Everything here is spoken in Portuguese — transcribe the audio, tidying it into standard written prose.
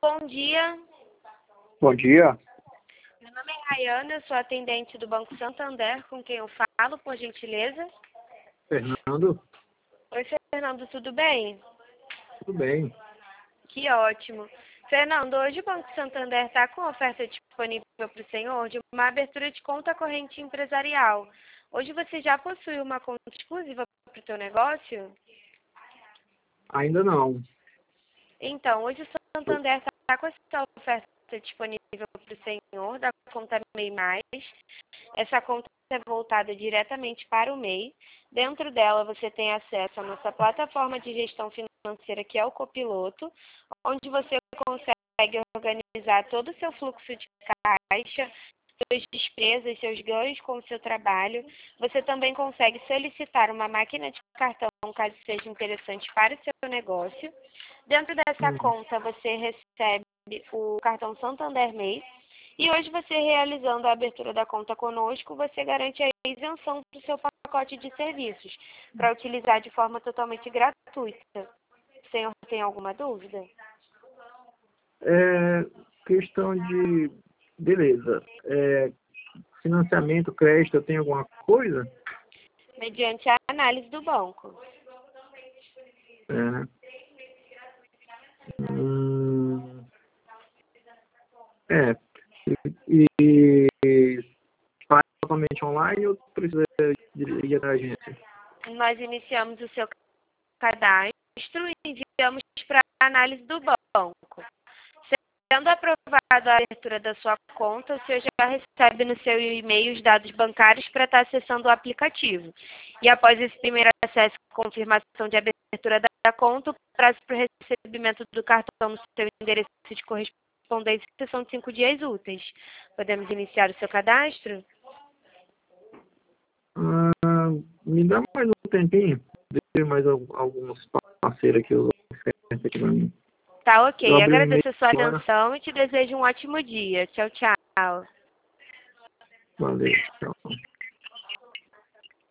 Bom dia, Bom dia, meu nome é Rayana, eu sou atendente do Banco Santander, com quem eu falo, por gentileza. Fernando. Oi, Fernando, tudo bem? Tudo bem? Que ótimo. Fernando, hoje o Banco Santander está com oferta disponível para o senhor de uma abertura de conta corrente empresarial. Hoje você já possui uma conta exclusiva para o seu negócio? Ainda não. Então, hoje o Santander está com essa oferta disponível para o senhor da conta MEI Mais. Essa conta é voltada diretamente para o MEI. Dentro dela você tem acesso à nossa plataforma de gestão financeira, que é o Copiloto, onde você consegue organizar todo o seu fluxo de caixa, suas despesas, seus ganhos com o seu trabalho. Você também consegue solicitar uma máquina de cartão, caso seja interessante para o seu negócio. Dentro dessa conta você recebe o cartão Santander MEI. E hoje você realizando a abertura da conta conosco, você garante a isenção do seu pacote de serviços, para utilizar de forma totalmente gratuita. O senhor tem alguma dúvida? Questão de... Beleza. Financiamento, crédito, tem alguma coisa? Mediante a análise do banco. É. É. E faz totalmente online ou precisa ir até a agência? Nós iniciamos o seu cadastro e enviamos para a análise do banco. Sendo aprovada a abertura da sua conta, o senhor já recebe no seu e-mail os dados bancários para estar acessando o aplicativo. E após esse primeiro acesso e confirmação de abertura da conta, o prazo para o recebimento do cartão no seu endereço de correspondência são de 5 dias úteis. Podemos iniciar o seu cadastro? Me dá mais um tempinho. Deixa mais alguns parceiros aqui, ofertas aqui pra mim. Tá Eu ok. abri o e-mail Agradeço a sua agora. atenção e te desejo um ótimo dia. Tchau, tchau. Valeu, tchau.